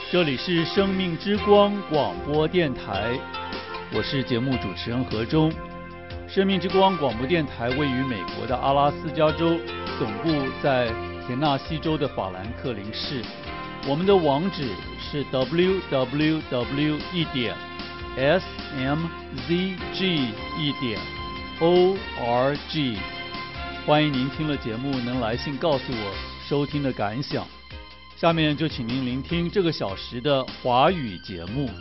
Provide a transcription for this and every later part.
这里是生命之光广播电台，我是节目主持人何忠。生命之光广播电台位于美国的阿拉斯加州，总部在田纳西州的法兰克林市。我们的网址是 www.smzg.org。欢迎您听了节目能来信告诉我收听的感想。下面就请您聆听这个小时的华语节目。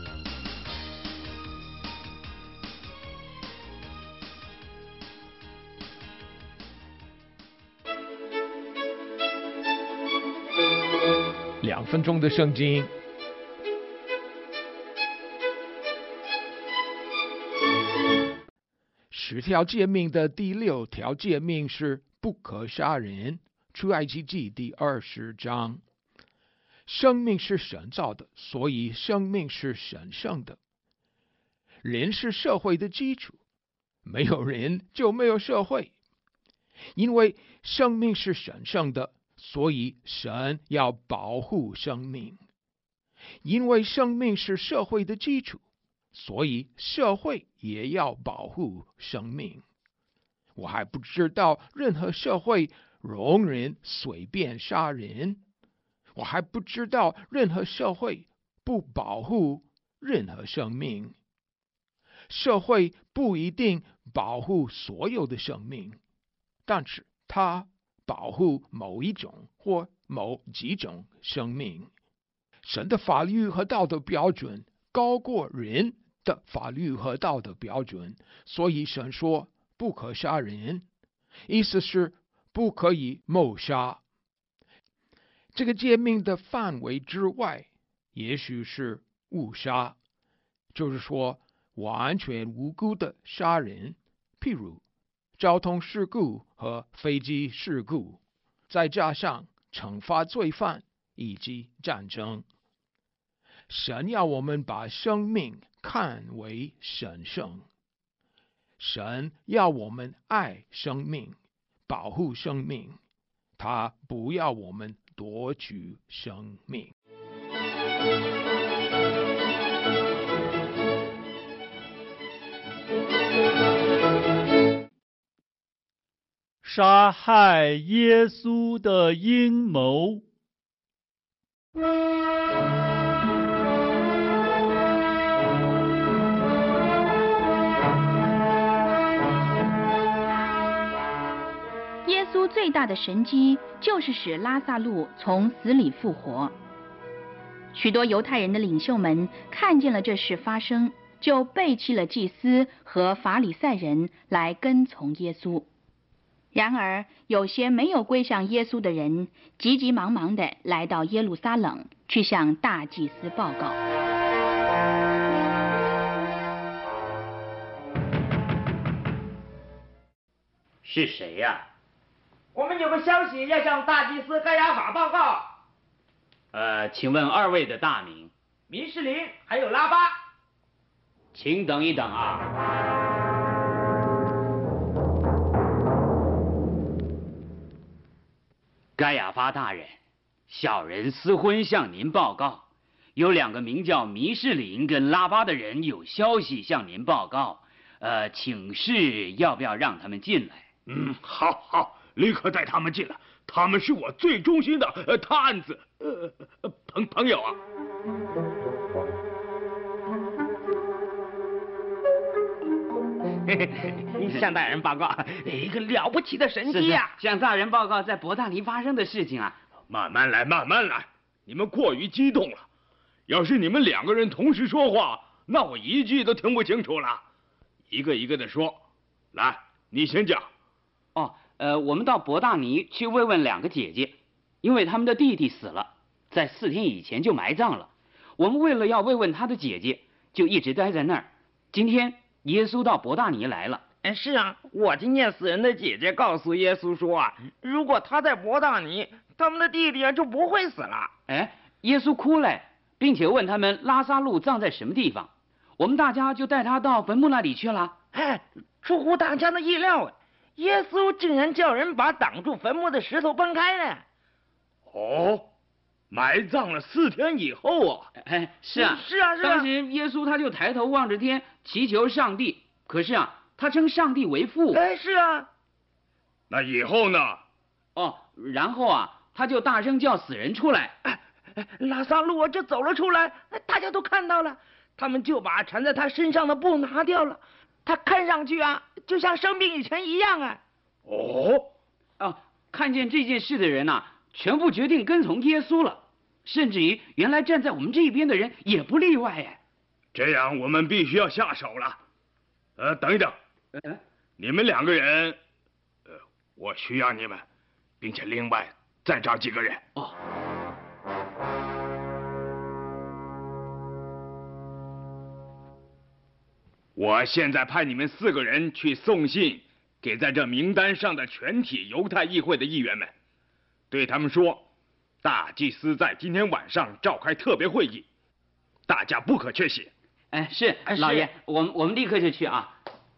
2分钟的圣经。10条诫命的第6条诫命是不可杀人，出埃及记第20章。生命是神造的，所以生命是神圣的。人是社会的基础，没有人就没有社会。因为生命是神圣的，所以神要保护生命。因为生命是社会的基础，所以社会也要保护生命。我还不知道任何社会容忍随便杀人。我还不知道任何社会不保护任何生命。社会不一定保护所有的生命，但是它保护某一种或某几种生命。神的法律和道德标准高过人的法律和道德标准，所以神说不可杀人，意思是不可以谋杀。这个诫命的范围之外，也许是误杀，就是说完全无辜的杀人，譬如交通事故和飞机事故，再加上惩罚罪犯以及战争。神要我们把生命看为神圣，神要我们爱生命，保护生命，他不要我们夺取生命。 杀害耶稣的阴谋。 耶稣最大的神迹就是使拉撒路从死里复活。许多犹太人的领袖们看见了这事发生，就背弃了祭司和法利赛人，来跟从耶稣。然而有些没有归向耶稣的人，急急忙忙地来到耶路撒冷，去向大祭司报告。 是谁呀？ 我们有个消息要向大祭司该亚法报告。 请问2位的大名？ 民士林还有拉巴。 请等一等啊。该亚法大人，小人私婚向您报告，有2个名叫弥士林跟拉巴的人有消息向您报告，请示要不要让他们进来？ 好，立刻带他们进来，他们是我最忠心的探子，朋友啊。 向大人报告一个了不起的神迹啊！ 向大人报告在伯大尼发生的事情啊。 慢慢来，你们过于激动了。要是你们2个人同时说话，那我一句都听不清楚了。一个一个的说，来，你先讲。 我们到伯大尼去慰问2个姐姐，因为他们的弟弟死了，在4天以前就埋葬了。我们为了要慰问他的姐姐，就一直待在那儿。今天耶稣到伯大尼来了。 是啊，我听见死人的姐姐告诉耶稣说啊，如果他在伯大尼，他们的弟弟就不会死了。 耶稣哭了，并且问他们拉撒路葬在什么地方。我们大家就带他到坟墓那里去了。 出乎大家的意料，耶稣竟然叫人把挡住坟墓的石头搬开了。 埋葬了4天以后啊！ 哎，是啊， 是啊， 当时耶稣他就抬头望着天，祈求上帝。可是啊，他称上帝为父。 哎，是啊。 那以后呢？ 哦，然后啊，他就大声叫死人出来。 拉撒路就走了出来，大家都看到了，他们就把缠在他身上的布拿掉了，他看上去啊，就像生病以前一样啊。 看见这件事的人呐，全部决定跟从耶稣了，甚至于原来站在我们这边的人也不例外哎。 这样我们必须要下手了。等一等，你们2个人，我需要你们，并且另外再找几个人。 哦。 我现在派你们4个人去送信给在这名单上的全体犹太议会的议员们，对他们说，大祭司在今天晚上召开特别会议，大家不可缺席。 哎，是老爷，我们立刻就去啊。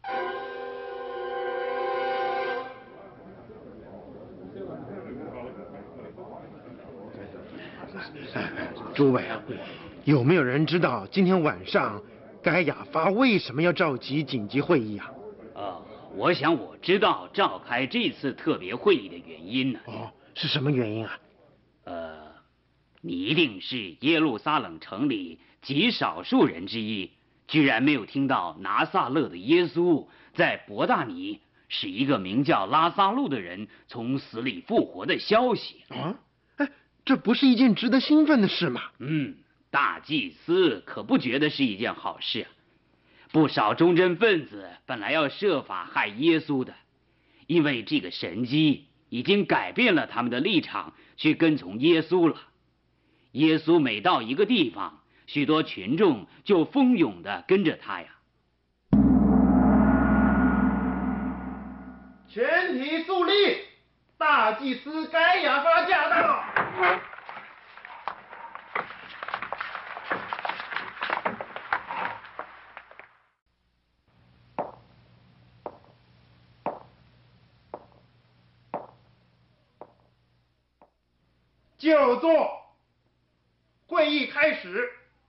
诸位啊，有没有人知道今天晚上该亚发为什么要召集紧急会议啊？ 我想我知道召开这次特别会议的原因呢。 是什么原因啊？ 你一定是耶路撒冷城里极少数人之一，居然没有听到拿撒勒的耶稣在伯大尼使一个名叫拉撒路的人从死里复活的消息。 这不是一件值得兴奋的事吗？ 大祭司可不觉得是一件好事啊。不少忠贞分子本来要设法害耶稣的，因为这个神迹已经改变了他们的立场，去跟从耶稣了。耶稣每到一个地方，许多群众就蜂拥地跟着他呀。 全体肃立，大祭司该亚发驾到。就座，会议开始。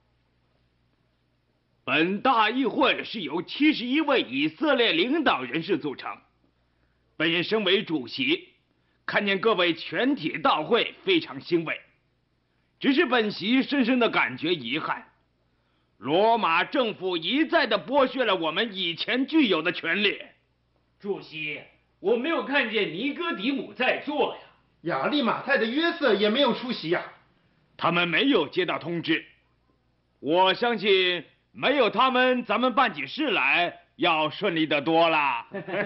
本大议会是由71位以色列领导人士组成。本人身为主席，看见各位全体到会，非常欣慰。只是本席深深的感觉遗憾，罗马政府一再的剥削了我们以前具有的权利。 主席，我没有看见尼哥底母在座呀。 亚利马太的约瑟也没有出席呀。 他们没有接到通知。我相信没有他们，咱们办起事来要顺利得多了。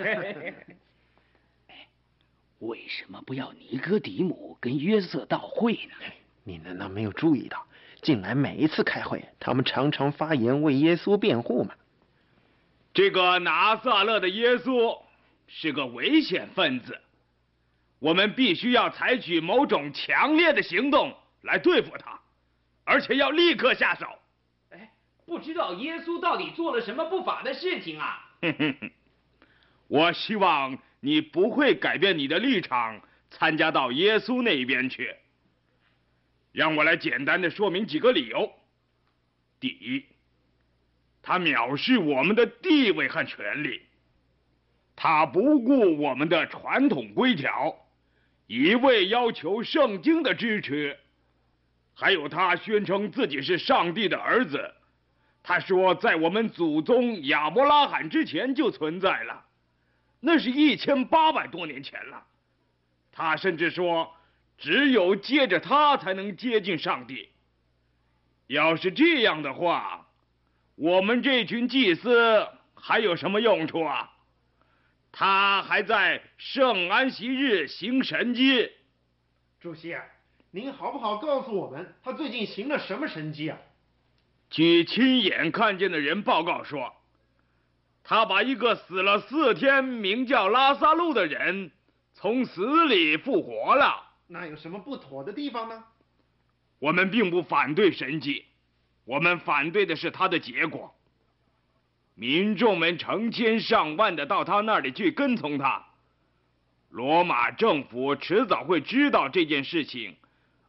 为什么不要尼哥底母跟约瑟到会呢？ 你难道没有注意到，近来每一次开会，他们常常发言为耶稣辩护吗？ 这个拿撒勒的耶稣是个危险分子，我们必须要采取某种强烈的行动来对付他，而且要立刻下手。 不知道耶稣到底做了什么不法的事情啊？ 我希望你不会改变你的立场，参加到耶稣那边去。让我来简单的说明几个理由。第一，他藐视我们的地位和权利，他不顾我们的传统规条，一味要求圣经的支持，还有他宣称自己是上帝的儿子。他说在我们祖宗亚伯拉罕之前就存在了，那是1800多年前了。他甚至说只有借着他才能接近上帝。要是这样的话，我们这群祭司还有什么用处啊？他还在圣安息日行神迹。 主席啊，您好不好告诉我们，他最近行了什么神迹啊？ 据亲眼看见的人报告说，他把一个死了4天名叫拉撒路的人从死里复活了。 那有什么不妥的地方呢？ 我们并不反对神迹，我们反对的是他的结果。民众们成千上万的到他那里去跟从他，罗马政府迟早会知道这件事情，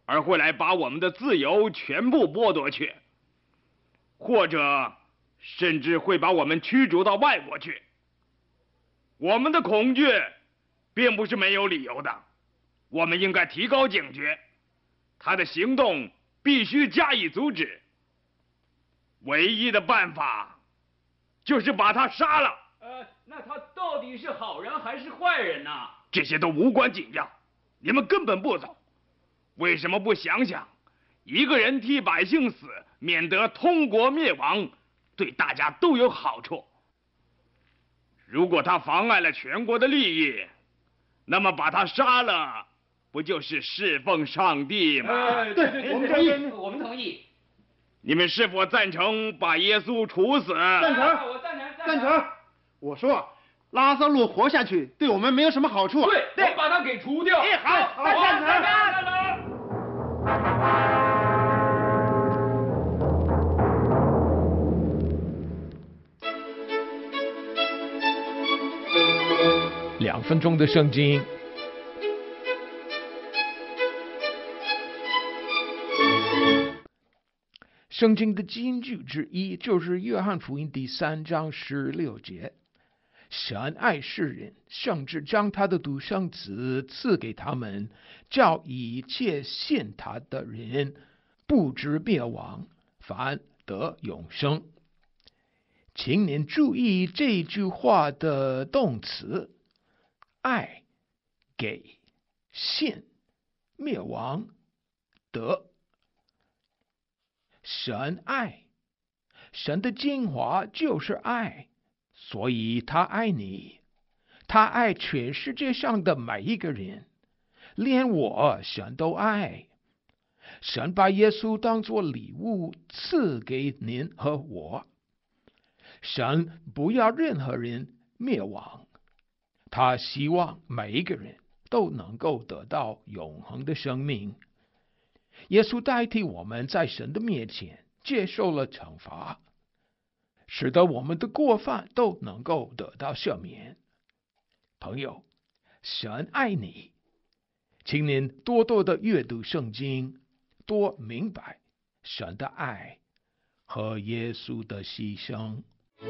而会来把我们的自由全部剥夺去，或者甚至会把我们驱逐到外国去。我们的恐惧并不是没有理由的，我们应该提高警觉，他的行动必须加以阻止。唯一的办法就是把他杀了。 那他到底是好人还是坏人呢？ 这些都无关紧要，你们根本不懂。为什么不想想，一个人替百姓死，免得通国灭亡，对大家都有好处。如果他妨碍了全国的利益，那么把他杀了，不就是侍奉上帝吗？ 对，我们同意，我们同意。 你们是否赞成把耶稣处死？ 赞成， 我赞成， 赞成。我说，拉撒路活下去对我们没有什么好处啊。 对，我把他给除掉。 好，赞成。 2分钟的圣经。圣经的金句之一就是约翰福音第3章16节，神爱世人，甚至将他的独生子赐给他们，叫一切信他的人不至灭亡，反得永生。请您注意这句话的动词，爱、给、信、灭亡、得。神爱，神的精华就是爱，所以他爱你，他爱全世界上的每一个人，连我神都爱。神把耶稣当作礼物赐给您和我。神不要任何人灭亡，他希望每一个人都能够得到永恒的生命。耶稣代替我们在神的面前接受了惩罚，使得我们的过犯都能够得到赦免。朋友，神爱你，请您多多的阅读圣经，多明白神的爱和耶稣的牺牲。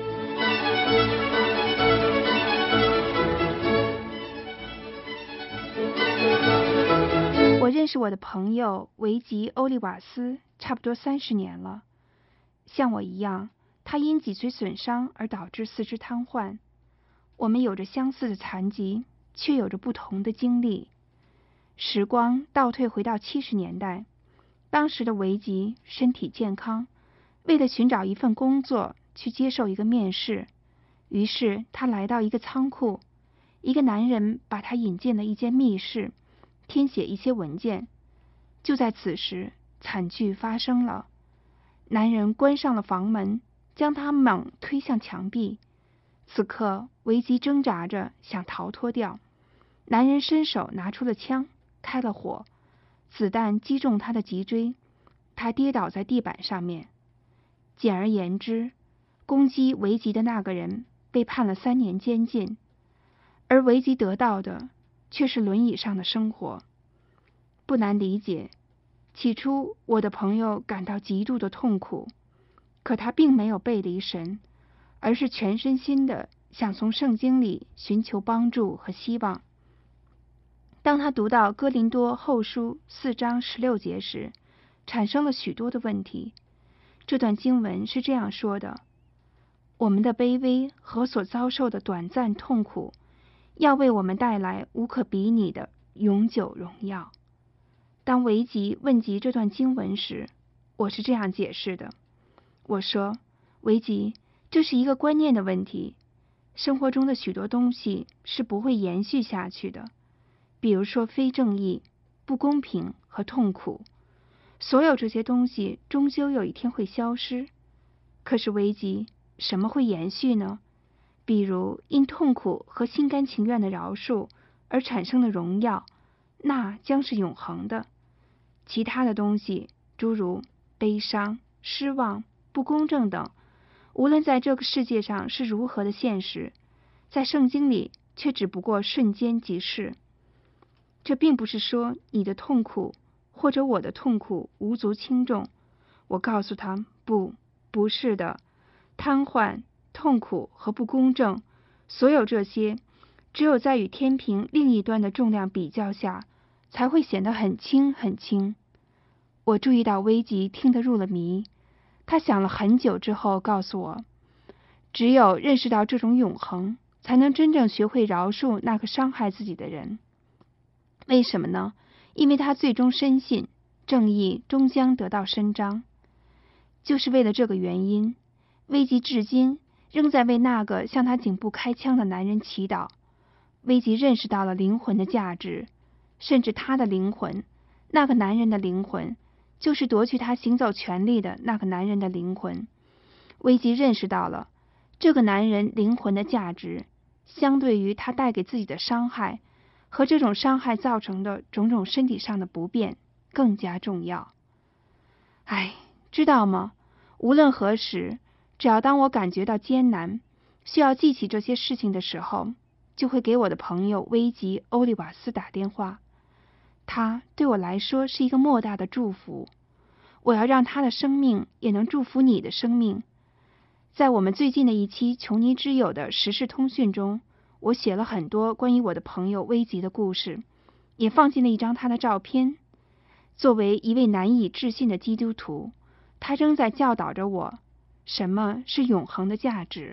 我认识我的朋友维吉·欧利瓦斯差不多30年了。像我一样，他因脊髓损伤而导致四肢瘫痪。我们有着相似的残疾，却有着不同的经历。时光倒退回到70年代，当时的维吉身体健康，为了寻找一份工作去接受一个面试，于是他来到一个仓库，一个男人把他引进了一间密室，填写一些文件。就在此时，惨剧发生了。男人关上了房门，将他猛推向墙壁。此刻，维吉挣扎着想逃脱掉，男人伸手拿出了枪，开了火，子弹击中他的脊椎，他跌倒在地板上面。简而言之，攻击维吉的那个人被判了3年监禁，而维吉得到的却是轮椅上的生活。不难理解，起初我的朋友感到极度的痛苦，可他并没有背离神，而是全身心的想从圣经里寻求帮助和希望。当他读到哥林多后书4章16节时，产生了许多的问题。这段经文是这样说的：我们的卑微和所遭受的短暂痛苦，要为我们带来无可比拟的永久荣耀。当维吉问及这段经文时，我是这样解释的：我说，维吉，这是一个观念的问题。生活中的许多东西是不会延续下去的，比如说非正义、不公平和痛苦。所有这些东西终究有一天会消失。可是维吉，什么会延续呢？比如因痛苦和心甘情愿的饶恕而产生的荣耀，那将是永恒的。其他的东西，诸如悲伤、失望、不公正等，无论在这个世界上是如何的现实，在圣经里却只不过瞬间即逝。这并不是说你的痛苦或者我的痛苦无足轻重。我告诉他，不是的，瘫痪、痛苦和不公正，所有这些，只有在与天平另一端的重量比较下，才会显得很轻很轻。我注意到威吉听得入了迷，他想了很久之后告诉我，只有认识到这种永恒，才能真正学会饶恕那个伤害自己的人。为什么呢？因为他最终深信正义终将得到伸张。就是为了这个原因，威吉至今仍在为那个向他颈部开枪的男人祈祷。威吉认识到了灵魂的价值，甚至他的灵魂，那个男人的灵魂，就是夺去他行走权利的那个男人的灵魂。威吉认识到了这个男人灵魂的价值，相对于他带给自己的伤害和这种伤害造成的种种身体上的不便更加重要。知道吗？无论何时，只要当我感觉到艰难，需要记起这些事情的时候，就会给我的朋友威吉·欧利瓦斯打电话。他对我来说是一个莫大的祝福。我要让他的生命也能祝福你的生命。在我们最近的一期《琼尼之友》的时事通讯中，我写了很多关于我的朋友威吉的故事，也放进了一张他的照片。作为一位难以置信的基督徒，他仍在教导着我什么是永恒的价值。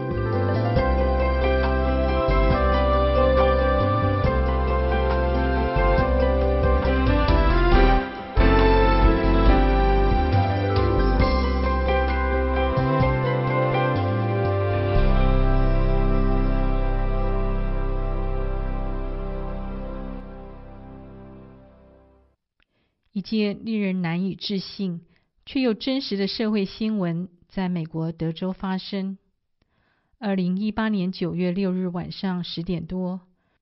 一件令人难以置信却又真实的社会新闻在美国德州发生。2018年9月6日晚上10点多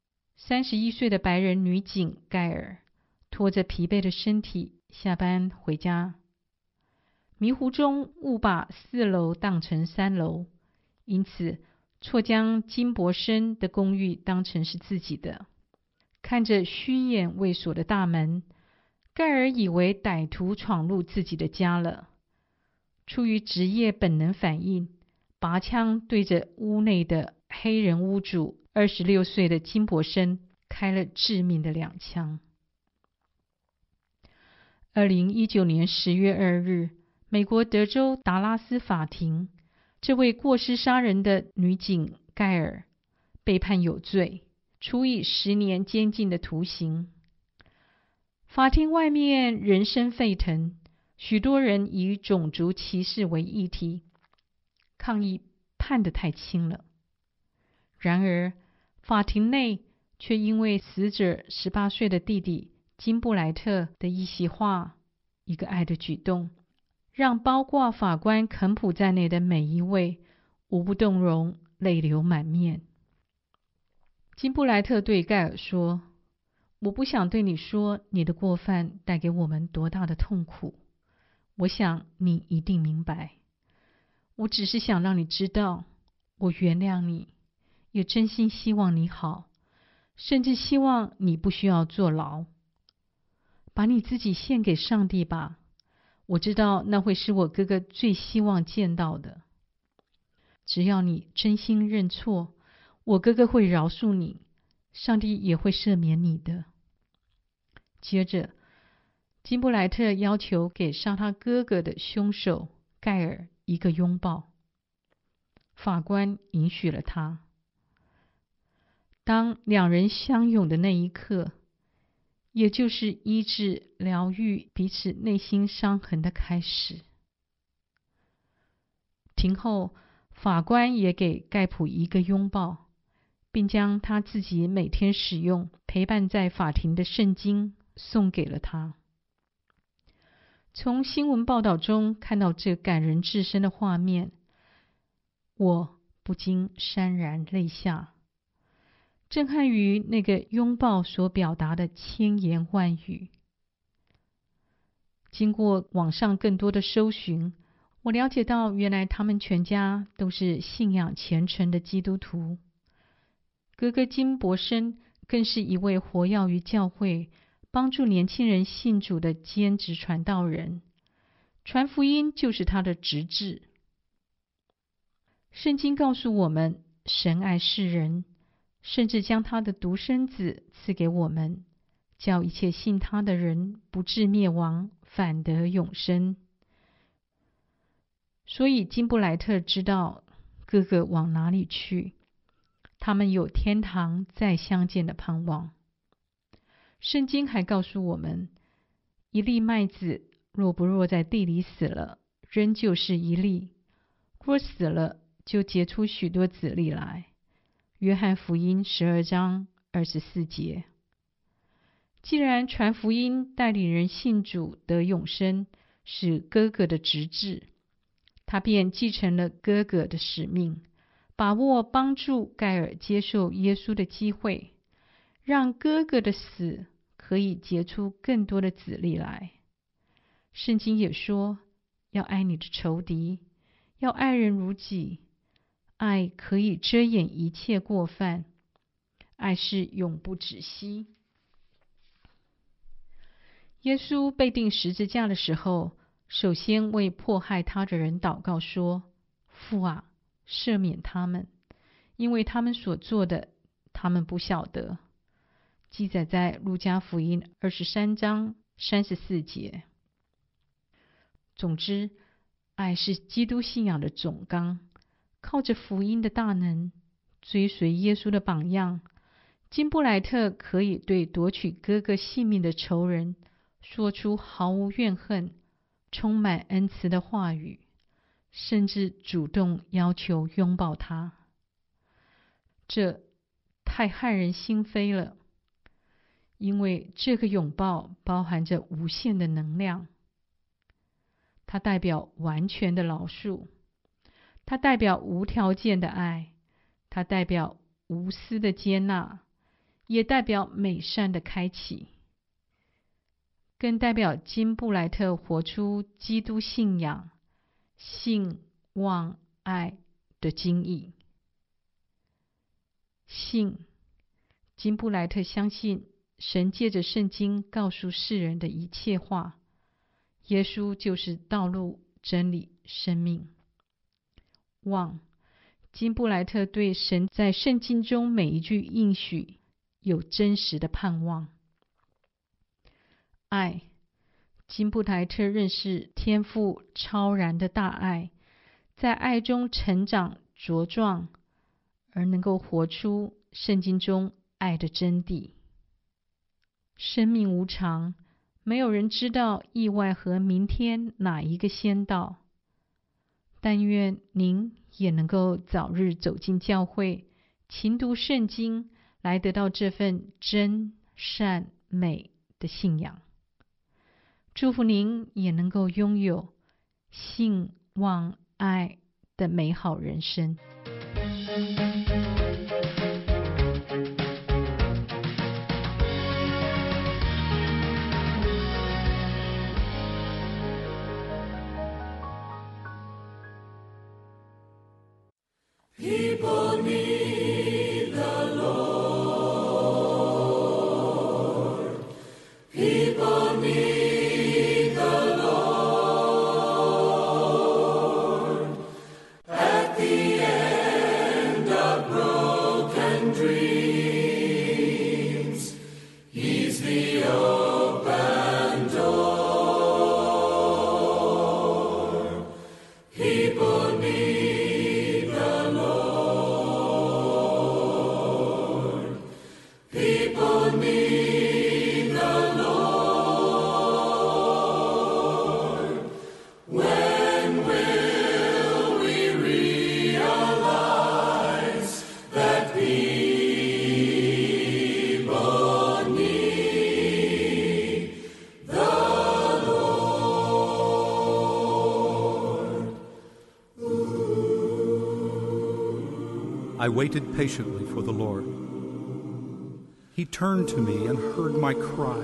，31岁的白人女警盖尔拖着疲惫的身体下班回家，迷糊中误把4楼当成3楼，因此错将金伯森的公寓当成是自己的。看着虚掩未锁的大门，盖尔以为歹徒闯入自己的家了，出于职业本能反应，拔枪对着屋内的黑人屋主26岁的金伯森开了致命的2枪。2019年10月2日，美国德州达拉斯法庭，这位过失杀人的女警盖尔被判有罪，处以10年监禁的徒刑。法庭外面人声沸腾，许多人以种族歧视为议题，抗议判得太轻了。然而，法庭内却因为死者18岁的弟弟金布莱特的一席话、一个爱的举动，让包括法官肯普在内的每一位无不动容，泪流满面。金布莱特对盖尔说：“我不想对你说你的过犯带给我们多大的痛苦，我想你一定明白。我只是想让你知道，我原谅你，也真心希望你好，甚至希望你不需要坐牢。把你自己献给上帝吧，我知道那会是我哥哥最希望见到的。只要你真心认错，我哥哥会饶恕你，上帝也会赦免你的。”接着，金布莱特要求给杀他哥哥的凶手盖尔一个拥抱，法官允许了他。当两人相拥的那一刻，也就是医治、疗愈彼此内心伤痕的开始。庭后，法官也给盖普一个拥抱，并将他自己每天使用陪伴在法庭的圣经送给了他。从新闻报道中看到这感人至深的画面，我不禁潸然泪下，震撼于那个拥抱所表达的千言万语。经过网上更多的搜寻，我了解到原来他们全家都是信仰虔诚的基督徒。哥哥金伯森更是一位活跃于教会、 帮助年轻人信主的兼职传道人，传福音就是他的职志。圣经告诉我们，神爱世人，甚至将他的独生子赐给我们，叫一切信他的人不至灭亡，反得永生。所以金布莱特知道哥哥往哪里去，他们有天堂再相见的盼望。圣经还告诉我们，一粒麦子若不落在地里死了，仍旧是一粒；若死了，就结出许多子粒来。约翰福音12章24节。既然传福音带领人信主得永生是哥哥的职志，他便继承了哥哥的使命，把握帮助盖尔接受耶稣的机会，让哥哥的死可以结出更多的子粒来。圣经也说，要爱你的仇敌，要爱人如己。爱可以遮掩一切过犯，爱是永不止息。耶稣被钉十字架的时候，首先为迫害他的人祷告说：父啊，赦免他们，因为他们所做的，他们不晓得。记载在路加福音23章34节。总之，爱是基督信仰的总纲。靠着福音的大能，追随耶稣的榜样，金布莱特可以对夺取哥哥性命的仇人说出毫无怨恨、充满恩慈的话语，甚至主动要求拥抱他。这太撼人心扉了，因为这个拥抱包含着无限的能量。它代表完全的饶恕，它代表无条件的爱，它代表无私的接纳，也代表美善的开启，更代表金布莱特活出基督信仰、信、望、爱的精义。信，金布莱特相信神借着圣经告诉世人的一切话，耶稣就是道路、真理、生命。望，金布莱特对神在圣经中每一句应许有真实的盼望。爱，金布莱特认识天父超然的大爱，在爱中成长茁壮，而能够活出圣经中爱的真谛。生命无常，没有人知道意外和明天哪一个先到。但愿您也能够早日走进教会，勤读圣经，来得到这份真、善、美的信仰。祝福您也能够拥有信、望、爱的美好人生。 People need the Lord. People need the Lord. At the end of broken dreams, He's the open door. People need I waited patiently for the Lord. He turned to me and heard my cry.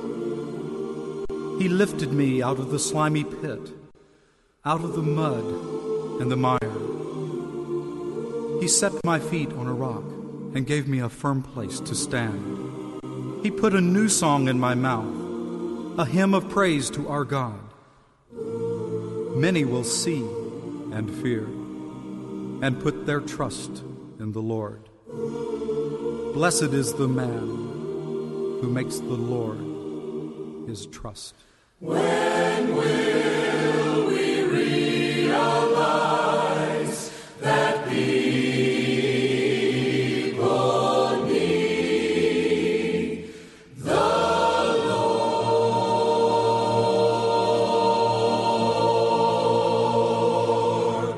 He lifted me out of the slimy pit, out of the mud and the mire. He set my feet on a rock and gave me a firm place to stand. He put a new song in my mouth, a hymn of praise to our God. Many will see and fear and put their trust in the Lord. Blessed is the man who makes the Lord his trust. When will we realize that people need the Lord?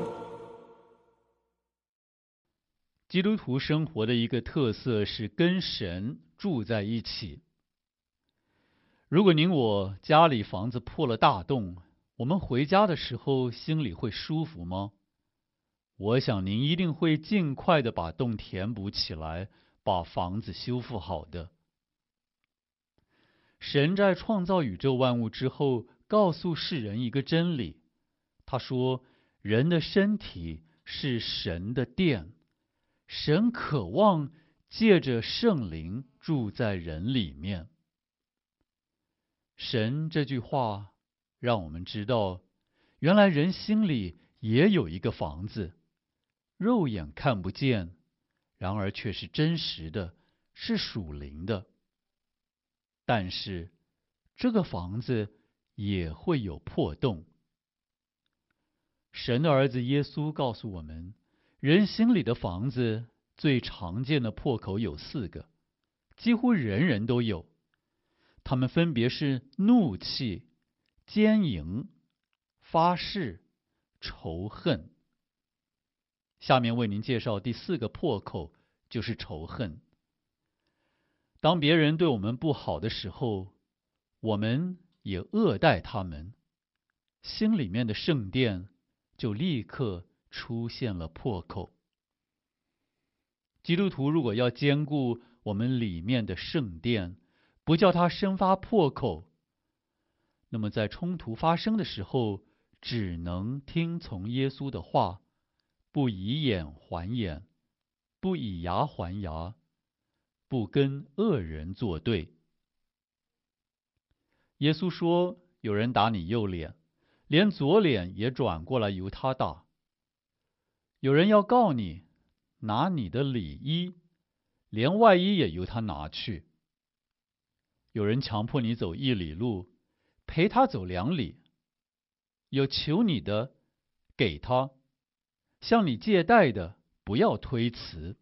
基督徒生活的一个特色是跟神住在一起。如果您我家里房子破了大洞，我们回家的时候心里会舒服吗？我想您一定会尽快的把洞填补起来，把房子修复好的。神在创造宇宙万物之后，告诉世人一个真理，他说，人的身体是神的殿，神渴望借着圣灵住在人里面。神这句话让我们知道，原来人心里也有一个房子，肉眼看不见，然而却是真实的，是属灵的。但是这个房子也会有破洞。神的儿子耶稣告诉我们，人心里的房子最常见的破口有4个，几乎人人都有。它们分别是怒气、奸淫、发誓、仇恨。下面为您介绍第4个破口，就是仇恨。当别人对我们不好的时候，我们也恶待他们，心里面的圣殿就立刻出现了破口。基督徒如果要兼顾我们里面的圣殿，不叫它生发破口，那么在冲突发生的时候，只能听从耶稣的话，不以眼还眼，不以牙还牙，不跟恶人作对。耶稣说，有人打你右脸，连左脸也转过来由他打。有人要告你，拿你的里衣，连外衣也由他拿去。有人强迫你走1里路，陪他走2里。有求你的，给他；向你借贷的，不要推辞。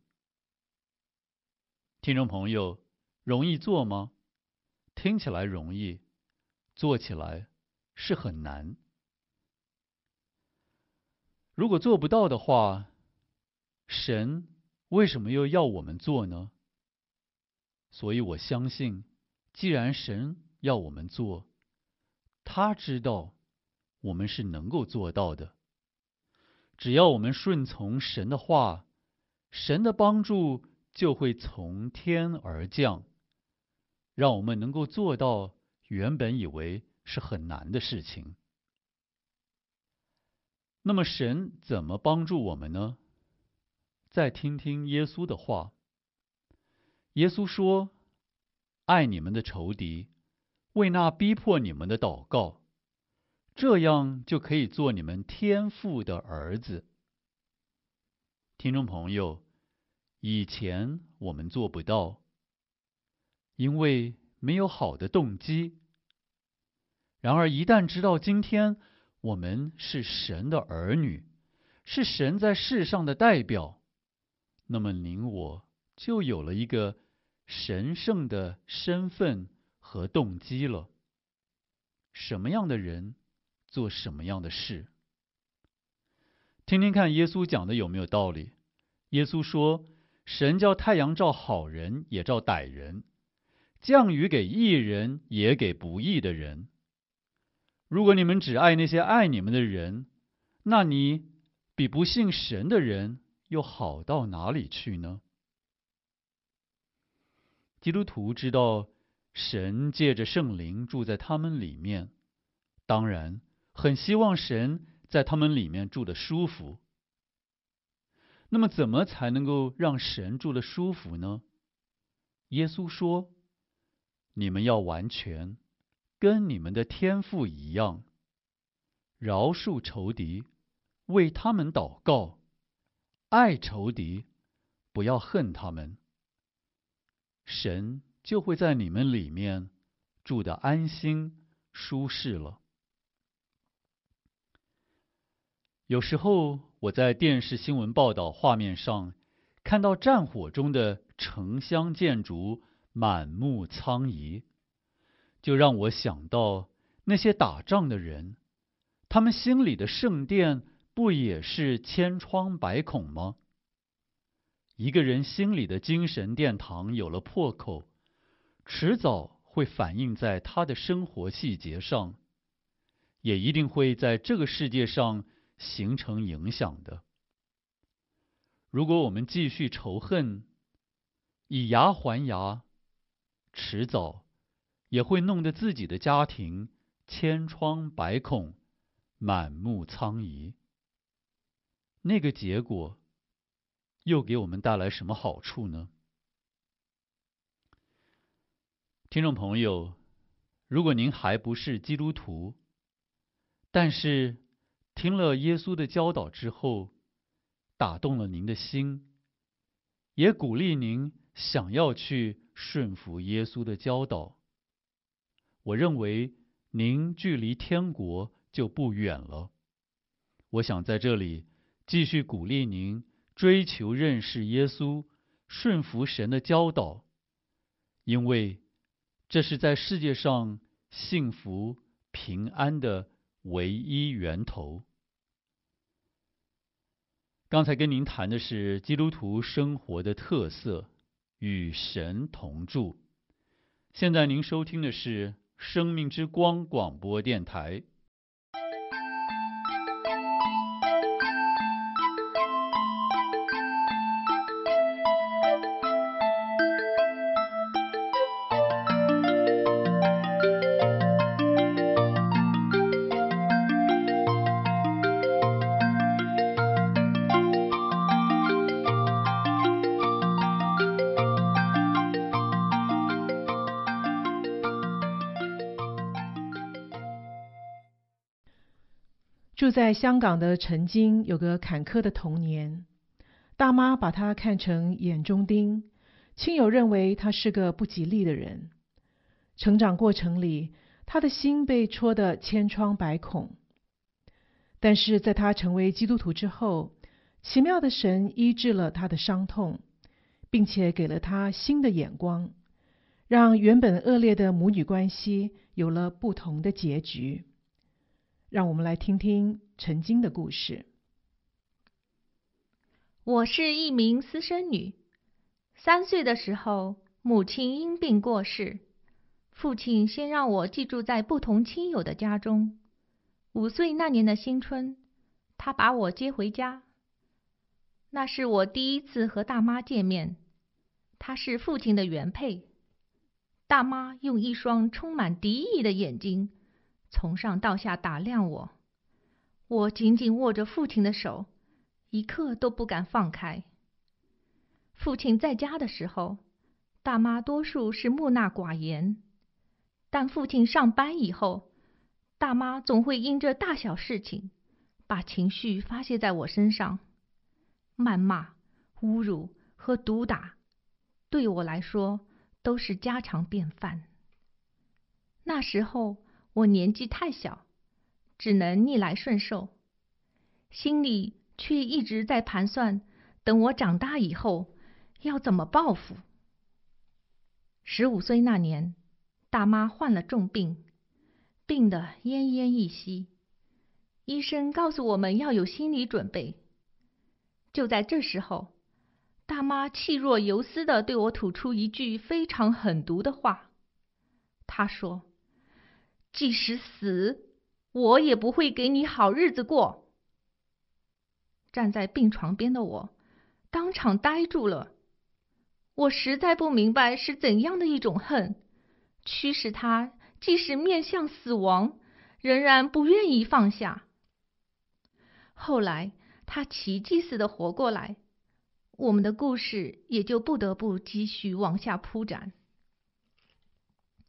听众朋友，容易做吗？听起来容易，做起来是很难。如果做不到的话，神为什么又要我们做呢？所以我相信，既然神要我们做，他知道我们是能够做到的。只要我们顺从神的话，神的帮助就会从天而降，让我们能够做到原本以为是很难的事情。那么神怎么帮助我们呢？再听听耶稣的话。耶稣说，爱你们的仇敌，为那逼迫你们的祷告，这样就可以做你们天父的儿子。听众朋友，以前我们做不到，因为没有好的动机。然而一旦知道今天我们是神的儿女，是神在世上的代表，那么您我就有了一个神圣的身份和动机了。什么样的人做什么样的事。听听看耶稣讲的有没有道理。耶稣说，神叫太阳照好人也照歹人，降雨给义人也给不义的人。如果你们只爱那些爱你们的人，那你比不信神的人又好到哪里去呢？基督徒知道神借着圣灵住在他们里面，当然很希望神在他们里面住得舒服。那么怎么才能够让神住得舒服呢？耶稣说， 你们要完全，跟你们的天父一样，饶恕仇敌，为他们祷告，爱仇敌，不要恨他们。神就会在你们里面住得安心舒适了。有时候我在电视新闻报道画面上看到战火中的城乡建筑满目苍夷，就让我想到那些打仗的人，他们心里的圣殿不也是千疮百孔吗？一个人心里的精神殿堂有了破口，迟早会反映在他的生活细节上，也一定会在这个世界上形成影响的。如果我们继续仇恨，以牙还牙，迟早也会弄得自己的家庭千疮百孔，满目苍夷。那个结果又给我们带来什么好处呢？听众朋友，如果您还不是基督徒，但是听了耶稣的教导之后，打动了您的心，也鼓励您想要去顺服耶稣的教导，我认为您距离天国就不远了。我想在这里继续鼓励您追求认识耶稣，顺服神的教导，因为这是在世界上幸福平安的唯一源头。刚才跟您谈的是基督徒生活的特色，与神同住。现在您收听的是生命之光广播电台。 住在香港的陈晶有个坎坷的童年，大妈把他看成眼中钉，亲友认为他是个不吉利的人。成长过程里，他的心被戳得千疮百孔。但是在他成为基督徒之后，奇妙的神医治了他的伤痛，并且给了他新的眼光，让原本恶劣的母女关系有了不同的结局。让我们来听听陈晶的故事。 我是一名私生女，3岁的时候，母亲因病过世，父亲先让我寄住在不同亲友的家中。5岁那年的新春，他把我接回家。那是我第一次和大妈见面，她是父亲的原配。大妈用一双充满敌意的眼睛从上到下打量我，我紧紧握着父亲的手，一刻都不敢放开。父亲在家的时候，大妈多数是木讷寡言，但父亲上班以后，大妈总会因着大小事情，把情绪发泄在我身上。谩骂、侮辱和毒打，对我来说都是家常便饭。那时候我年纪太小，只能逆来顺受，心里却一直在盘算，等我长大以后要怎么报复。15岁那年，大妈患了重病，病得奄奄一息，医生告诉我们要有心理准备。就在这时候，大妈气若游丝地对我吐出一句非常狠毒的话。她说：即使死，我也不会给你好日子过。站在病床边的我当场呆住了，我实在不明白是怎样的一种恨，驱使他即使面向死亡，仍然不愿意放下。后来他奇迹似的活过来，我们的故事也就不得不继续往下铺展。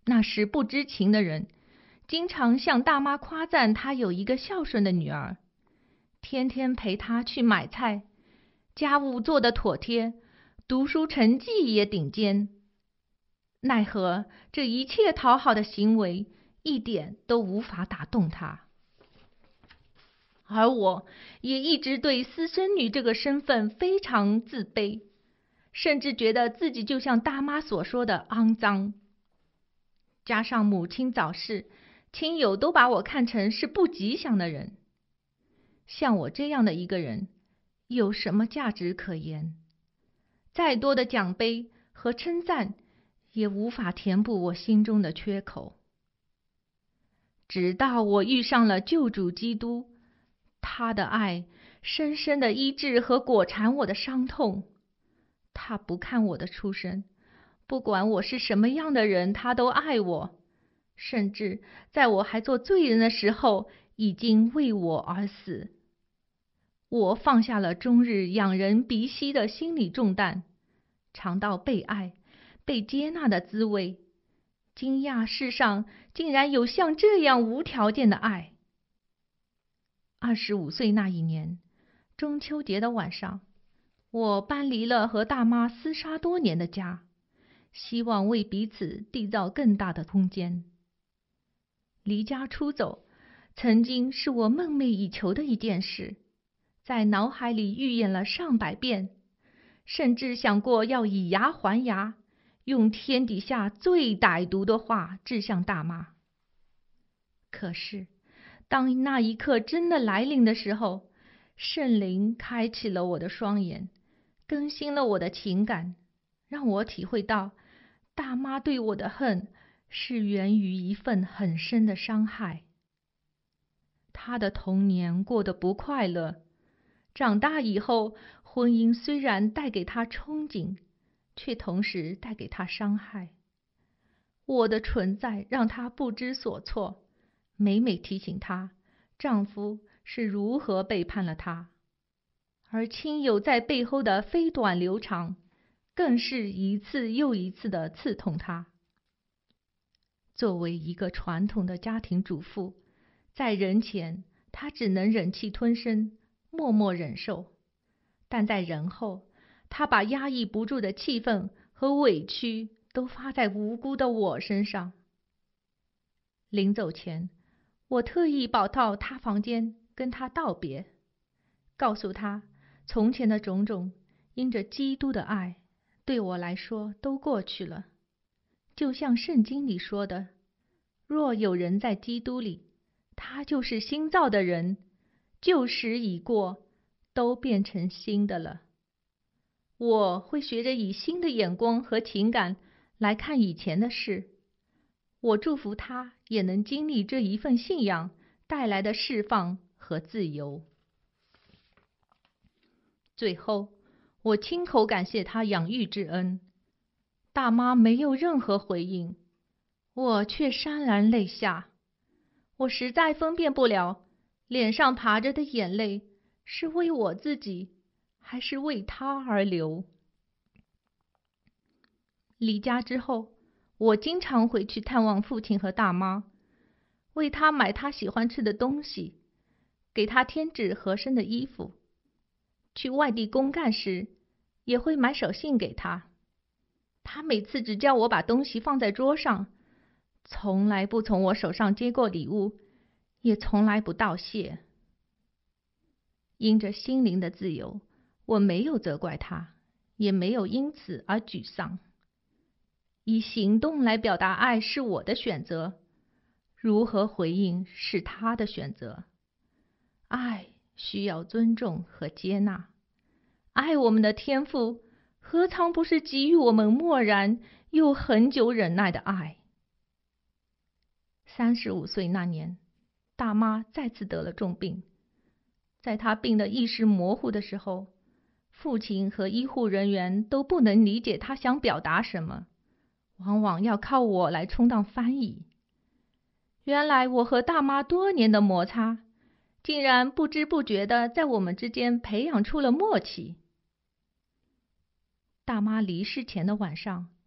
那时不知情的人，经常向大妈夸赞她有一个孝顺的女儿，天天陪她去买菜，家务做得妥帖，读书成绩也顶尖。奈何这一切讨好的行为一点都无法打动她。而我也一直对私生女这个身份非常自卑，甚至觉得自己就像大妈所说的肮脏。加上母亲早逝，亲友都把我看成是不吉祥的人。像我这样的一个人，有什么价值可言？再多的奖杯和称赞，也无法填补我心中的缺口。直到我遇上了救主基督，他的爱深深地医治和裹缠我的伤痛。他不看我的出身，不管我是什么样的人，他都爱我，甚至在我还做罪人的时候，已经为我而死。我放下了终日仰人鼻息的心理重担，尝到被爱、被接纳的滋味，惊讶世上竟然有像这样无条件的爱。25岁那一年，中秋节的晚上，我搬离了和大妈厮杀多年的家，希望为彼此缔造更大的空间。离家出走，曾经是我梦寐以求的一件事，在脑海里预演了上百遍，甚至想过要以牙还牙，用天底下最歹毒的话指向大妈。可是当那一刻真的来临的时候，圣灵开启了我的双眼，更新了我的情感，让我体会到大妈对我的恨是源于一份很深的伤害。她的童年过得不快乐，长大以后，婚姻虽然带给她憧憬，却同时带给她伤害。我的存在让她不知所措，每每提醒她丈夫是如何背叛了她，而亲友在背后的飞短流长，更是一次又一次地刺痛她。作为一个传统的家庭主妇，在人前她只能忍气吞声，默默忍受，但在人后，她把压抑不住的气愤和委屈都发在无辜的我身上。临走前，我特意跑到她房间跟她道别，告诉她从前的种种因着基督的爱，对我来说都过去了。就像圣经里说的，若有人在基督里，他就是新造的人，旧时已过，都变成新的了。我会学着以新的眼光和情感来看以前的事。我祝福他也能经历这一份信仰带来的释放和自由。最后，我亲口感谢他养育之恩。大妈没有任何回应，我却潸然泪下。我实在分辨不了，脸上爬着的眼泪是为我自己，还是为他而流。离家之后，我经常回去探望父亲和大妈，为他买他喜欢吃的东西，给他添置合身的衣服。去外地公干时，也会买手信给他。他每次只叫我把东西放在桌上，从来不从我手上接过礼物，也从来不道谢。因着心灵的自由，我没有责怪他，也没有因此而沮丧。以行动来表达爱是我的选择，如何回应是他的选择。爱需要尊重和接纳，爱我们的天父何尝不是给予我们漠然又很久忍耐的爱。35岁那年，大妈再次得了重病。在她病得意识模糊的时候，父亲和医护人员都不能理解她想表达什么，往往要靠我来充当翻译。原来我和大妈多年的摩擦，竟然不知不觉地在我们之间培养出了默契。大妈离世前的晚上，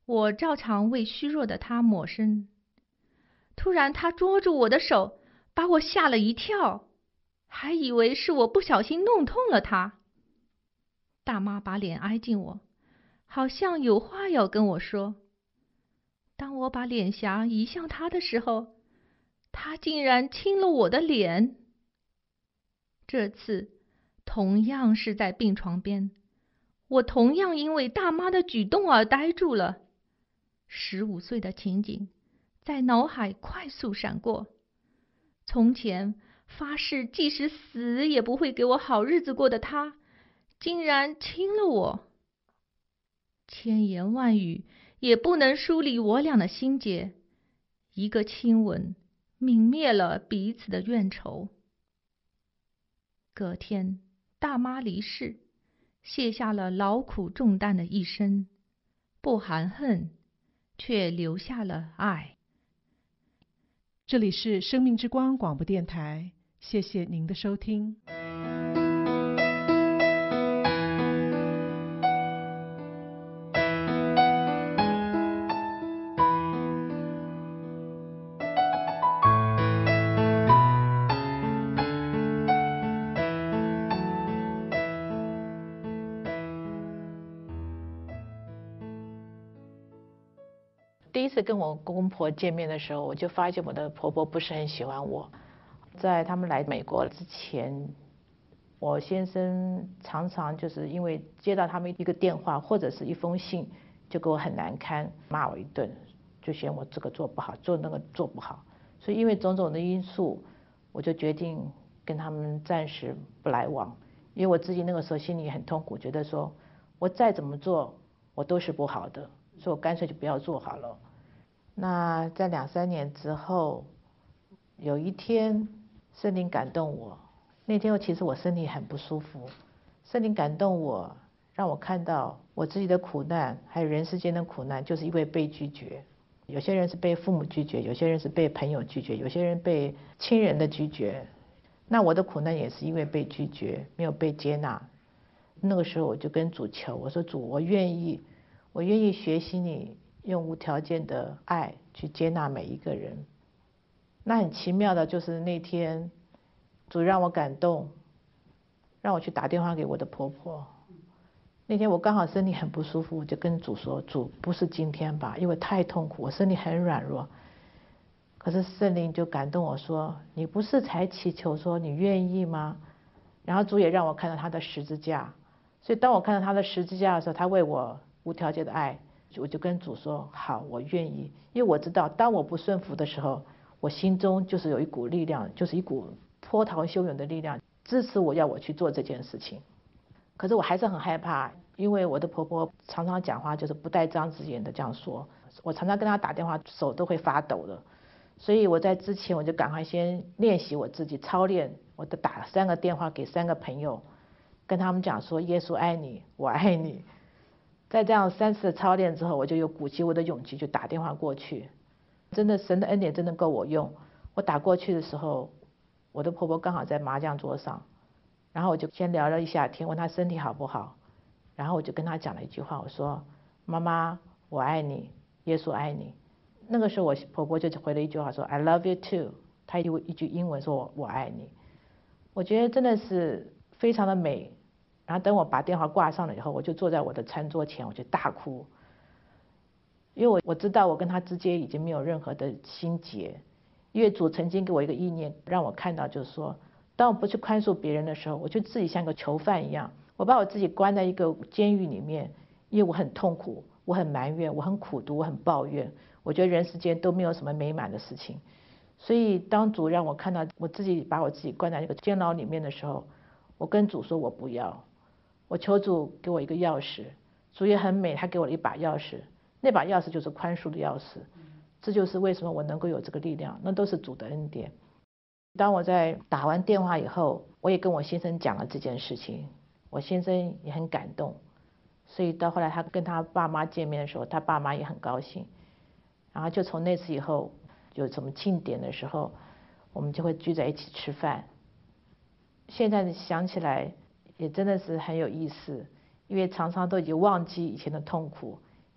我照常为虚弱的他抹身。突然他捉住我的手，把我吓了一跳，还以为是我不小心弄痛了他。大妈把脸挨近我，好像有话要跟我说。当我把脸颊移向他的时候，他竟然亲了我的脸。这次同样是在病床边，我同样因为大妈的举动而呆住了。15岁的情景在脑海快速闪过。从前发誓即使死也不会给我好日子过的他，竟然亲了我。千言万语也不能梳理我俩的心结，一个亲吻泯灭了彼此的怨仇。隔天，大妈离世，卸下了劳苦重担的一生，不含恨，却留下了爱。 这里是生命之光广播电台，谢谢您的收听。 第一次跟我公公婆见面的时候，我就发现我的婆婆不是很喜欢我。在他们来美国之前，我先生常常就是因为接到他们一个电话或者是一封信，就给我很难堪，骂我一顿，就嫌我这个做不好，做那个做不好。所以因为种种的因素，我就决定跟他们暂时不来往。因为我自己那个时候心里很痛苦，觉得说我再怎么做我都是不好的，所以我干脆就不要做好了。那在2、3年之后，有一天圣灵感动我，那天其实我身体很不舒服，圣灵感动我，让我看到我自己的苦难，还有人世间的苦难，就是因为被拒绝。有些人是被父母拒绝，有些人是被朋友拒绝，有些人被亲人的拒绝。那我的苦难也是因为被拒绝，没有被接纳。那个时候我就跟主求，我说主，我愿意学习你用无条件的爱去接纳每一个人。那很奇妙的就是那天主让我感动，让我去打电话给我的婆婆。那天我刚好身体很不舒服，我就跟主说，主，不是今天吧，因为太痛苦，我身体很软弱。可是圣灵就感动我说，你不是才祈求说你愿意吗？然后主也让我看到他的十字架。所以当我看到他的十字架的时候，他为我无条件的爱，我就跟主说，好，我愿意。因为我知道当我不顺服的时候，我心中就是有一股力量，就是一股波涛汹涌的力量支持我，要我去做这件事情。可是我还是很害怕，因为我的婆婆常常讲话就是不带脏字眼的这样说，我常常跟她打电话手都会发抖的。所以我在之前我就赶快先练习我自己，操练，我就打3个电话给3个朋友，跟他们讲说耶稣爱你，我爱你。在这样3次的操练之后，我就有鼓起我的勇气就打电话过去。真的神的恩典真的够我用。我打过去的时候，我的婆婆刚好在麻将桌上，然后我就先聊了一下天，问她身体好不好，然后我就跟她讲了一句话，我说妈妈我爱你，耶稣爱你。那个时候我婆婆就回了一句话说 I love you too， 她用一句英文说我爱你。我觉得真的是非常的美。然后等我把电话挂上了以后，我就坐在我的餐桌前，我就大哭。因为我知道我跟他之间已经没有任何的心结。因为主曾经给我一个意念，让我看到就是说，当我不去宽恕别人的时候，我就自己像个囚犯一样，我把我自己关在一个监狱里面。因为我很痛苦，我很埋怨，我很苦毒，我很抱怨，我觉得人世间都没有什么美满的事情。所以当主让我看到我自己把我自己关在一个监牢里面的时候，我跟主说我不要，我求主给我一个钥匙。主也很美，他给我了一把钥匙，那把钥匙就是宽恕的钥匙。这就是为什么我能够有这个力量，那都是主的恩典。当我在打完电话以后，我也跟我先生讲了这件事情，我先生也很感动。所以到后来他跟他爸妈见面的时候，他爸妈也很高兴。然后就从那次以后，有什么庆典的时候，我们就会聚在一起吃饭。现在想起来也真的是很有意思，因为常常都已经忘记以前的痛苦，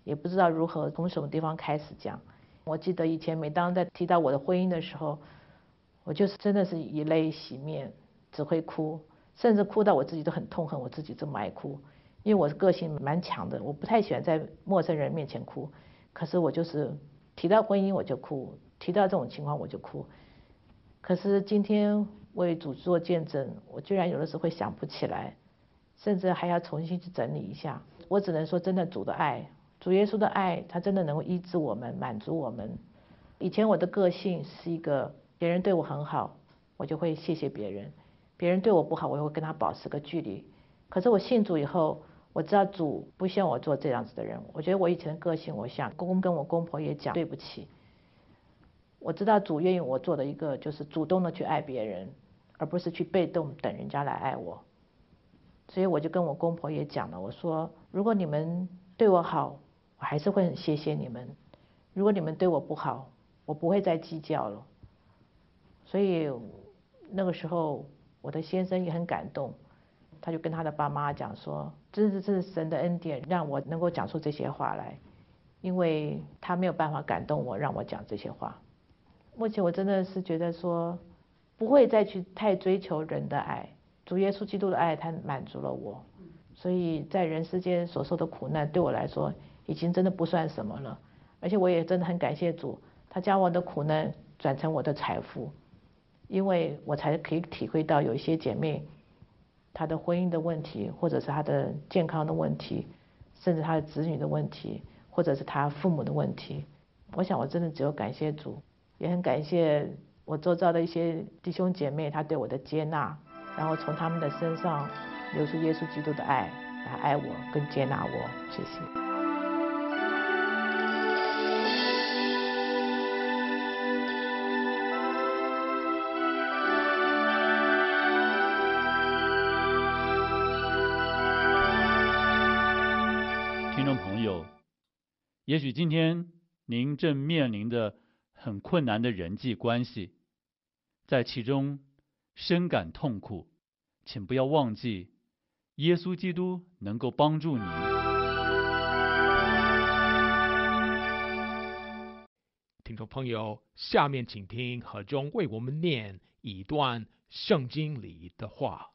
也不知道如何从什么地方开始讲。我记得以前每当在提到我的婚姻的时候，我就是真的是以泪洗面，只会哭，甚至哭到我自己都很痛恨我自己这么爱哭。因为我的个性蛮强的，我不太喜欢在陌生人面前哭，可是我就是提到婚姻我就哭，提到这种情况我就哭。可是今天为主做见证，我居然有的时候会想不起来，甚至还要重新去整理一下。我只能说，真的主的爱，主耶稣的爱，他真的能够医治我们，满足我们。以前我的个性是一个，别人对我很好，我就会谢谢别人；别人对我不好，我也会跟他保持个距离。可是我信主以后，我知道主不希望我做这样子的人。我觉得我以前的个性，我想跟我公婆也讲对不起。我知道主愿意我做的一个就是主动的去爱别人，而不是去被动等人家来爱我。所以我就跟我公婆也讲了，我说如果你们对我好，我还是会很谢谢你们；如果你们对我不好，我不会再计较了。所以那个时候我的先生也很感动，他就跟他的爸妈讲说，这是神的恩典让我能够讲出这些话来，因为他没有办法感动我，让我讲这些话。目前我真的是觉得说，不会再去太追求人的爱，主耶稣基督的爱他满足了我，所以在人世间所受的苦难对我来说已经真的不算什么了。而且我也真的很感谢主，他将我的苦难转成我的财富，因为我才可以体会到有一些姐妹她的婚姻的问题，或者是她的健康的问题，甚至她的子女的问题，或者是她父母的问题。我想我真的只有感谢主，也很感谢我周遭的一些弟兄姐妹他对我的接纳，然后从他们的身上流出耶稣基督的爱，来爱我跟接纳我。谢谢。 听众朋友，也许今天您正面临着很困难的人际关系，在其中深感痛苦，请不要忘记，耶稣基督能够帮助您。 听众朋友，下面请听何中为我们念一段圣经里的话。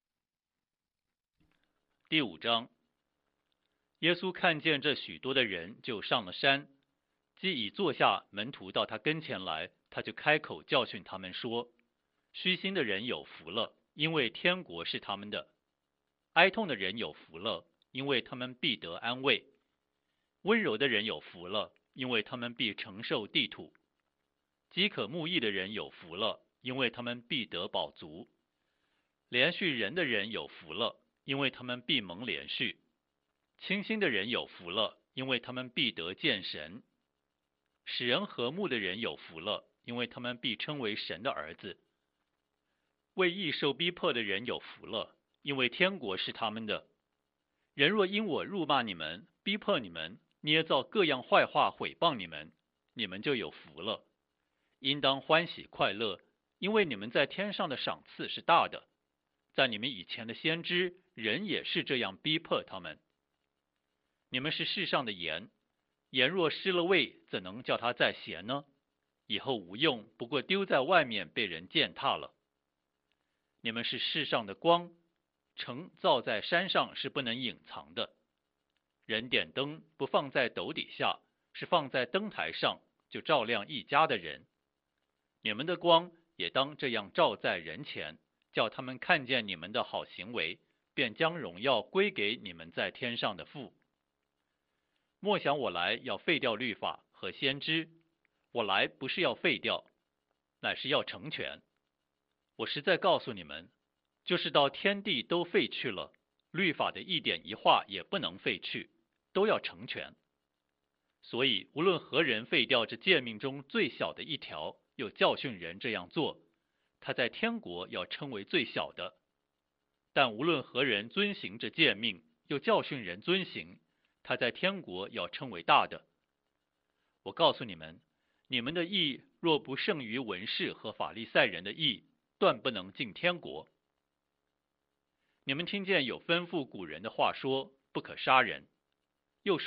第5章，耶稣看见这许多的人，就上了山。既已坐下，门徒到他跟前来，他就开口教训他们说：虚心的人有福了，因为天国是他们的；哀痛的人有福了，因为他们必得安慰；温柔的人有福了，因为他们必承受地土；饥渴慕义的人有福了，因为他们必得饱足；连续人的人有福了，因为他们必蒙连续；清心的人有福了，因为他们必得见神；使人和睦的人有福了，因为他们必称为神的儿子；为义受逼迫的人有福了，因为天国是他们的。人若因我辱骂你们，逼迫你们，捏造各样坏话毁谤你们，你们就有福了。应当欢喜快乐，因为你们在天上的赏赐是大的。在你们以前的先知，人也是这样逼迫他们。你们是世上的盐，盐若失了味，怎能叫它再咸呢？以后无用，不过丢在外面被人践踏了。你们是世上的光，城造在山上是不能隐藏的。人点灯不放在斗底下，是放在灯台上，就照亮一家的人。你们的光也当这样照在人前，叫他们看见你们的好行为，便将荣耀归给你们在天上的父。莫想我来要废掉律法和先知，我来不是要废掉，乃是要成全。我实在告诉你们，就是到天地都废去了，律法的一点一画也不能废去，都要成全。所以无论何人废掉这诫命中最小的一条，又教训人这样做，他在天国要称为最小的；但无论何人遵行这诫命，又教训人遵行，他在天国要称为大的。我告诉你们，你们的义若不胜于文士和法利赛人的义，断不能进天国。你们听见有吩咐古人的话说，不可杀人；又说，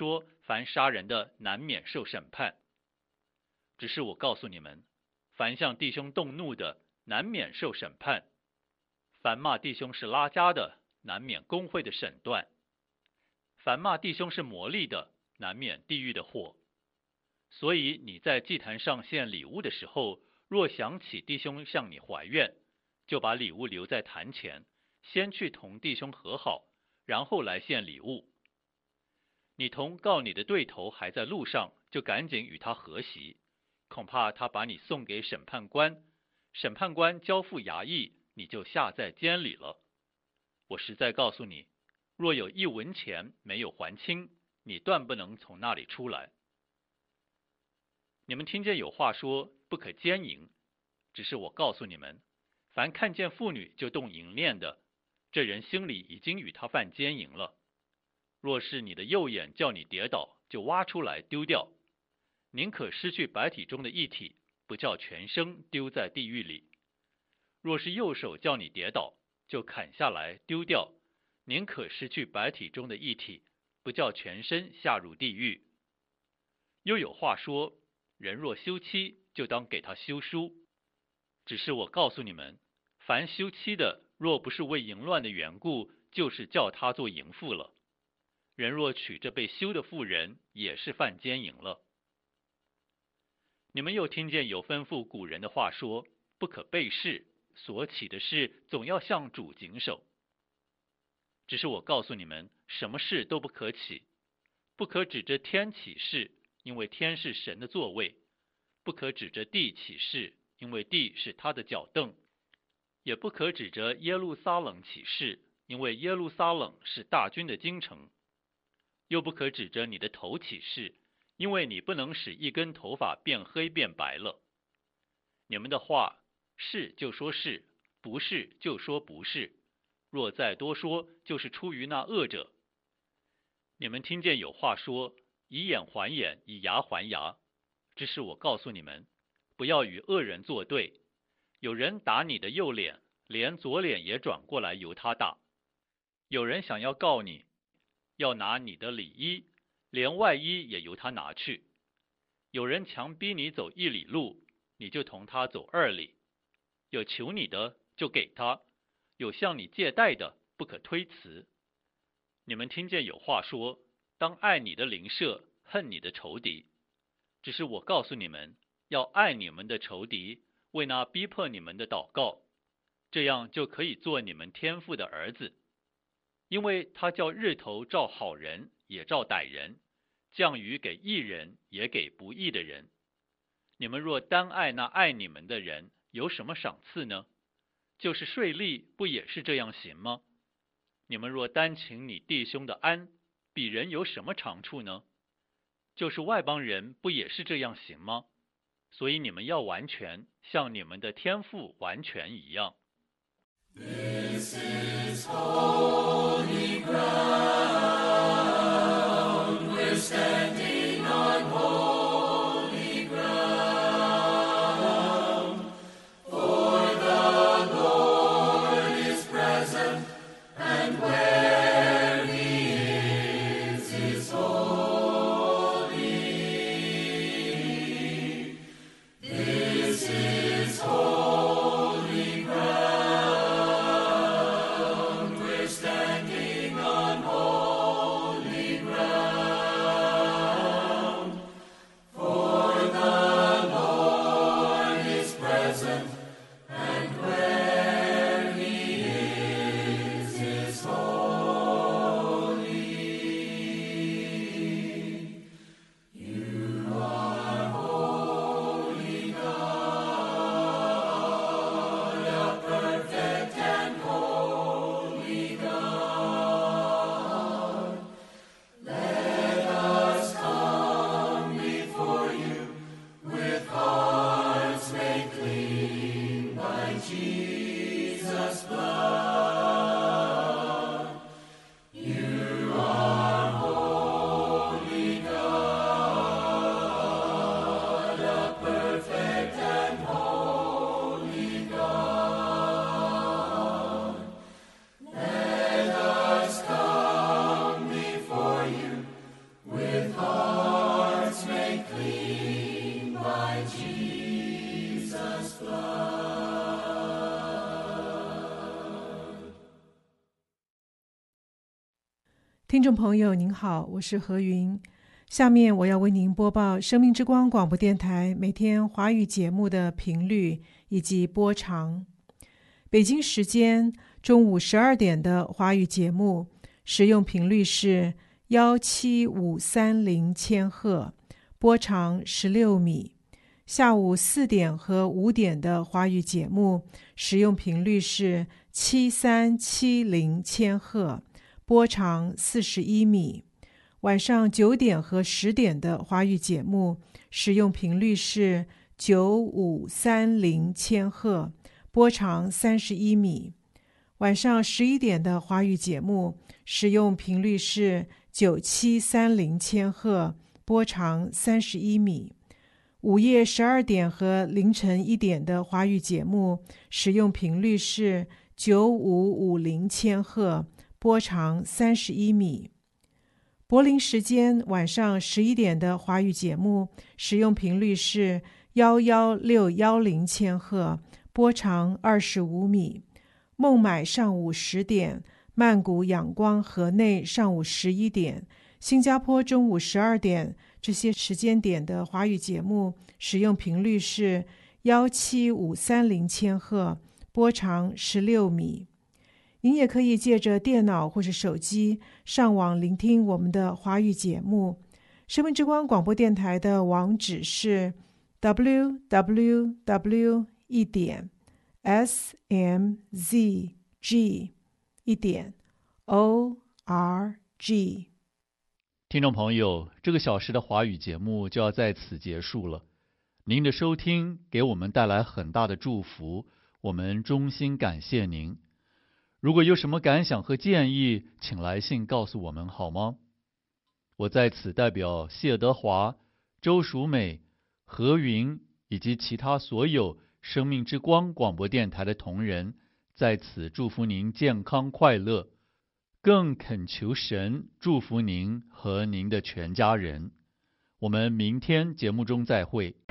凡杀人的难免受审判。只是我告诉你们，凡向弟兄动怒的，难免受审判；凡骂弟兄是拉加的，难免公会的审断；凡骂弟兄是魔力的，难免地狱的火。所以你在祭坛上献礼物的时候，若想起弟兄向你怀怨，就把礼物留在坛前，先去同弟兄和好，然后来献礼物。你同告你的对头还在路上，就赶紧与他和席，恐怕他把你送给审判官，审判官交付衙役，你就下在监里了。我实在告诉你，若有1文钱没有还清，你断不能从那里出来。你们听见有话说，不可奸淫，只是我告诉你们，凡看见妇女就动淫念的，这人心里已经与他犯奸淫了。若是你的右眼叫你跌倒，就挖出来丢掉，宁可失去百体中的一体，不叫全身丢在地狱里。若是右手叫你跌倒，就砍下来丢掉，宁可失去百体中的一体，不叫全身下入地狱。又有话说，人若休妻，就当给他休书。只是我告诉你们，凡休妻的，若不是为淫乱的缘故，就是叫他做淫妇了。人若娶着被休的妇人，也是犯奸淫了。你们又听见有吩咐古人的话说，不可背誓，所起的事总要向主谨守。只是我告诉你们，什么事都不可起，不可指着天起誓，因为天是神的座位；不可指着地起誓，因为地是他的脚凳；也不可指着耶路撒冷起誓，因为耶路撒冷是大军的京城；又不可指着你的头起誓，因为你不能使一根头发变黑变白了。你们的话，是就说是，不是就说不是，若再多说，就是出于那恶者。你们听见有话说，以眼还眼，以牙还牙。只是我告诉你们，不要与恶人作对。有人打你的右脸，连左脸也转过来由他打；有人想要告你，要拿你的里衣，连外衣也由他拿去；有人强逼你走1里路，你就同他走2里；有求你的，就给他；有向你借贷的，不可推辞。你们听见有话说，当爱你的邻舍，恨你的仇敌。只是我告诉你们，要爱你们的仇敌，为那逼迫你们的祷告，这样就可以做你们天父的儿子。因为他叫日头照好人，也照歹人，降雨给义人，也给不义的人。你们若单爱那爱你们的人，有什么赏赐呢？就是税吏不也是这样行吗？你们若单请你弟兄的安，比人有什么长处呢？就是外邦人不也是这样行吗？所以你们要完全，像你们的天父完全一样。 This is holy ground. We're standing on holy ground. For the Lord is present, and where He is holy. This is holy ground. We're standing on holy ground. 听众朋友您好，我是何云。下面我要为您播报生命之光广播电台每天华语节目的频率以及播长。北京时间中午12点的华语节目使用频率是17530千赫，波长16米。下午4点和5点的华语节目使用频率是7370千赫，波长41米。晚上9点和10点的华语节目使用频率是9530千赫，波长31米。晚上11点的华语节目使用频率是9730千赫，波长31米。午夜12点和凌晨1点的华语节目使用频率是9550千赫，波长31米。柏林时间晚上11点的华语节目使用频率是11610千赫，波长25米。孟买上午10点，曼谷仰光河内上午11点，新加坡中午12点，这些时间点的华语节目使用频率是17530千赫，波长16米。您也可以借着电脑或是手机上网聆听我们的华语节目。生命之光广播电台的网址是 www.smzg.org。 听众朋友，这个小时的华语节目就要在此结束了。您的收听给我们带来很大的祝福，我们衷心感谢您。如果有什么感想和建议，请来信告诉我们好吗？我在此代表谢德华、周淑美、何云以及其他所有生命之光广播电台的同仁，在此祝福您健康快乐，更恳求神祝福您和您的全家人。我们明天节目中再会。